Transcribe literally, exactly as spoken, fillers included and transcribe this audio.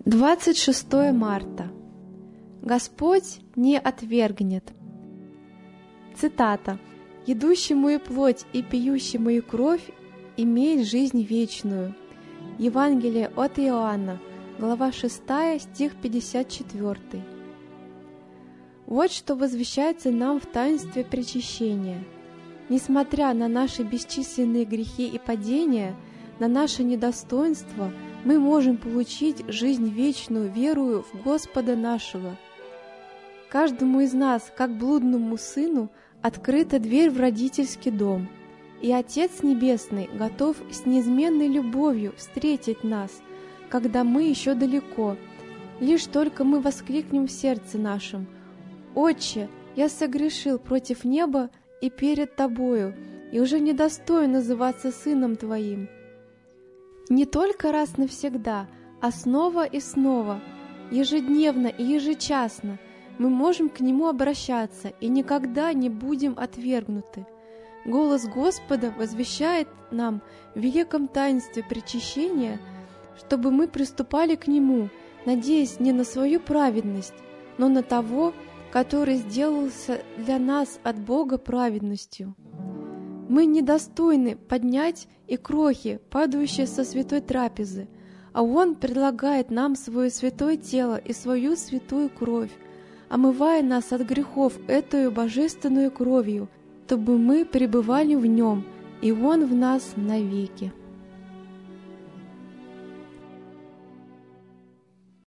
двадцать шестое марта. Господь не отвергнет. Цитата. «Едущий мою плоть и пьющий мою кровь имеет жизнь вечную». Евангелие от Иоанна, глава шестая, стих пятьдесят четыре. Вот что возвещается нам в таинстве причащения. Несмотря на наши бесчисленные грехи и падения, на наше недостоинство, мы можем получить жизнь вечную, верую в Господа нашего. Каждому из нас, как блудному сыну, открыта дверь в родительский дом, и Отец Небесный готов с неизменной любовью встретить нас, когда мы еще далеко, лишь только мы воскликнем в сердце нашем: «Отче, я согрешил против неба и перед Тобою, и уже недостоин называться сыном Твоим». Не только раз навсегда, а снова и снова, ежедневно и ежечасно мы можем к Нему обращаться и никогда не будем отвергнуты. Голос Господа возвещает нам в великом таинстве причащения, чтобы мы приступали к Нему, надеясь не на свою праведность, но на Того, который сделался для нас от Бога праведностью. Мы недостойны поднять и крохи, падающие со святой трапезы, а Он предлагает нам свое святое тело и свою святую кровь, омывая нас от грехов этою божественную кровью, чтобы мы пребывали в Нем, и Он в нас навеки.